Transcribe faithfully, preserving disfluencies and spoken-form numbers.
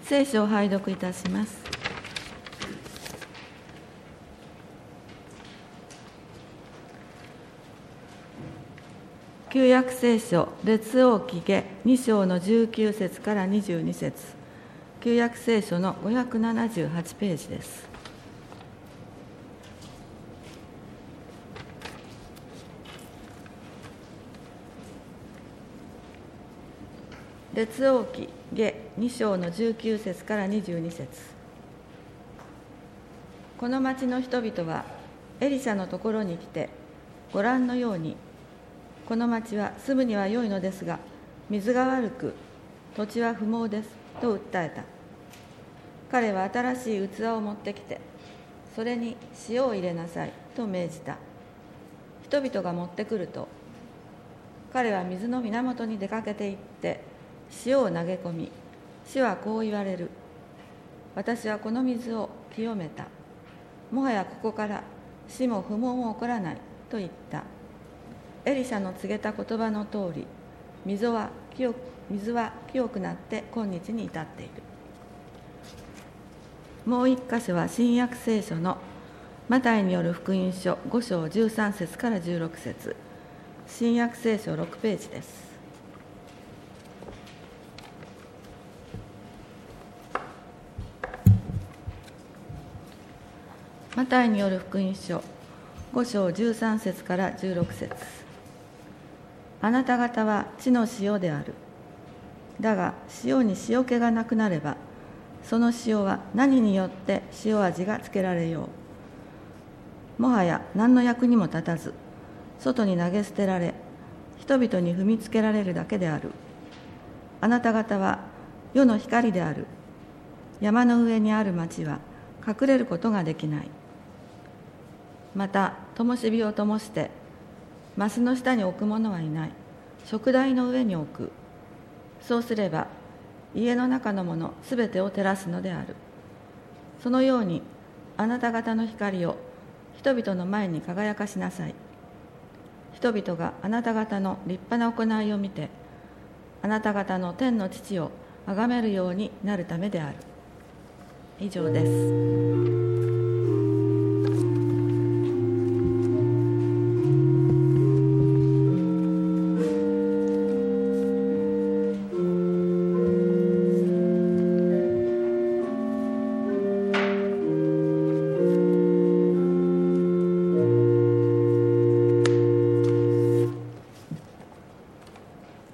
聖書を拝読いたします。旧約聖書列王記下に章のじゅうきゅう節からにじゅうに節、旧約聖書のごひゃくななじゅうはちページです。列王記下に章のじゅうきゅう節からにじゅうに節。この町の人々はエリシャのところに来て、ご覧のように、この町は住むには良いのですが、水が悪く、土地は不毛です、と訴えた。彼は新しい器を持ってきて、それに塩を入れなさい、と命じた。人々が持ってくると、彼は水の源に出かけて行って、塩を投げ込み、主はこう言われる。私はこの水を清めた。もはやここから死も不毛も起こらない、と言った。エリシャの告げた言葉の通り、水は清く、水は清くなって今日に至っている。もう一箇所は新約聖書のマタイによる福音書ご章じゅうさん節からじゅうろく節、新約聖書ろくページです。マタイによる福音書ご章じゅうさん節からじゅうろく節。あなた方は地の塩である。だが塩に塩気がなくなれば、その塩は何によって塩味がつけられよう。もはや何の役にも立たず、外に投げ捨てられ、人々に踏みつけられるだけである。あなた方は世の光である。山の上にある町は隠れることができない。また灯火を灯してマスの下に置く者はいない。燭台の上に置く。そうすれば家の中のものすべてを照らすのである。そのようにあなた方の光を人々の前に輝かしなさい。人々があなた方の立派な行いを見て、あなた方の天の父を崇めるようになるためである。以上です。